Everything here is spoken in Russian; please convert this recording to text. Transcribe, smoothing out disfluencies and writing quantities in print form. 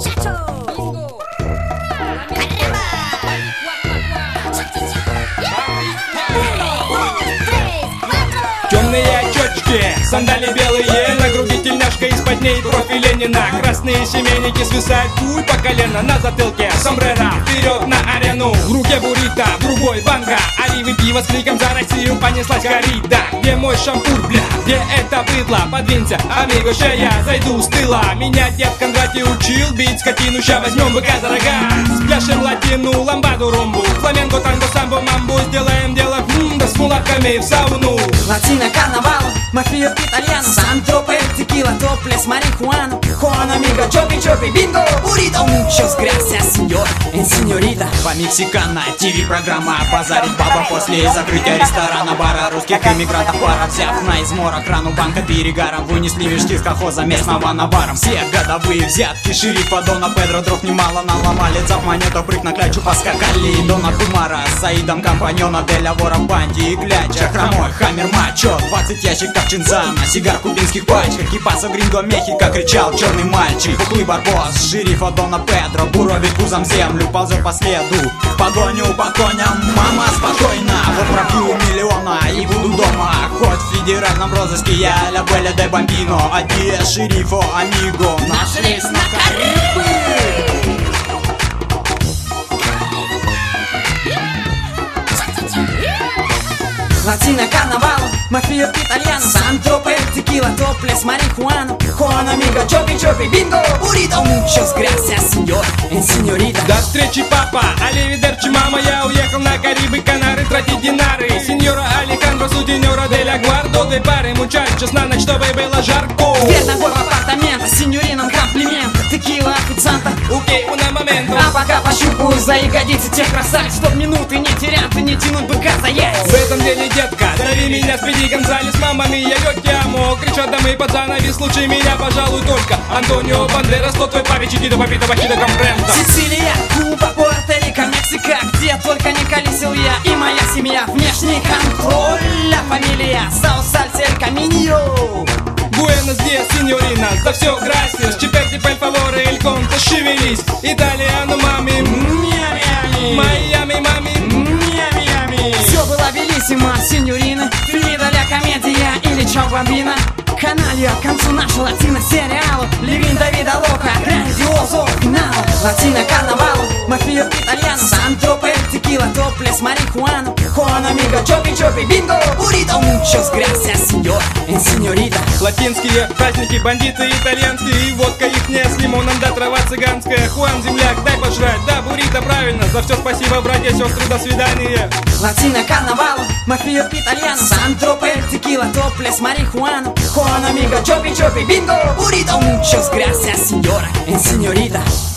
Темные очечки, сандали белые, на груди тельняшка, из-под ней профиль Ленина. Красные семейники свисают куй по колено, на затылке сомбреро, вперед на арену. В руке буррито, в другой банга, оливы пиво с криком за Россию понеслась корида. Где мой шампур, бля, где это быдло? Подвинься, амиго, ща я зайду с тыла. Меня дед Кондратий учил бить скотину, ща возьмем быка за рога. Спляшем латину, ламбаду, румбу, фламенко, танго, самбо, мамбу. Сделаем дело, да с мулатками в сауну. Латино, карнавал, мафия, итальяно, сан-тропе, текила, топлес, марихуану, Хуан, амиго, чопи, бинго, буррито. Muchos gracias, señor, señorita. По-мексикано, ТВ-программа «Базарить баба» после закрытия ресторана, бара русских иммигрантов. Пара взяв на измор охрану банка перегаром, вынесли мешки с колхоза местного наваром. Все годовые взятки шерифа Дона Педро, дров немало наломали, цап монету, прыг на клячу поскакали. Дона Кумара с Саидом, компаньона Деля Вора в банде и кляча. Хромой хаммер мачо, 20 ящиков чинзана, сигар в кубинских пачках, кипасо гринго Мехико, кричал черный мальчик. Пухлый барбос шерифа Дона Педро, буровит пузом землю, ползет по следу в погоню по коням. Мама, спокойно, вот пробью миллиона и буду дома. Хоть в федеральном розыске я ля Белля де Бомбино, адье шерифо, амиго, наш рейс на Карибы. Латино, карнавал, мафия, итальяно, сан-тропе, текила, топлес, марихуану, Хуан, амиго, чопи, бинго, буррито. Muchos gracias, señor, señorita. До встречи, папа, аливидерчи, мама. Я уехал на Карибы, Канары, тратить динары. Сеньора Алехандро, сутенера де ля Гвардо, две пары мучачос на ночь, чтобы было жарко. Дверь ногой в апартамент, сеньоринам комплимент, текила, официанта, Окей, una momento. а пока пощупаю за ягодицы тех красавиц, чтоб минуты не терять и не тянуть быка за яйца. В этом деле, детка, зови меня Спиди Гонзалес, мама мия, yo te amo. Кричат домы под занавес, лучше меня, пожалуй, только Антонио Бандерас, тот твой папе, чикидо, папито, бахидо, компренто. Сицилия, Куба, Пуэрто-Рико, Мексика, где только не колесил я и моя семья. Внешний контроль, фамилия, Саусаль, Эль Каминьо. Буэнос диас, сеньориnas, за все gracias. Чиперти, пель фаворе, эль конте, шевелись. Италиано, мами, Майами, мами, Все было белиссимо, сеньорина, Финита ля комедия или чау бомбина. Каналья, к концу нашего латино-сериала, Левин, Давида Лока, грандиозо, финал. Латино, карнавал, мафия, итальяно, сан-тропе, текила, топлес, марихуану, Хуан, амиго, чопи, бинго, буррито. Muchos gracias, señor, señorita. латинские праздники, бандиты итальянские. И водка ихняя с лимоном, да трава цыганская. Хуан, земляк, дай пожрать, да, буррито, правильно. За все спасибо, братья, сестры, до свидания. Латино, карнавал, мафия, итальяно, сан-тропе, текила, топлес, марихуану, Хуан, амиго, чопи, бинго, буррито. Muchos gracias, señora, señorita.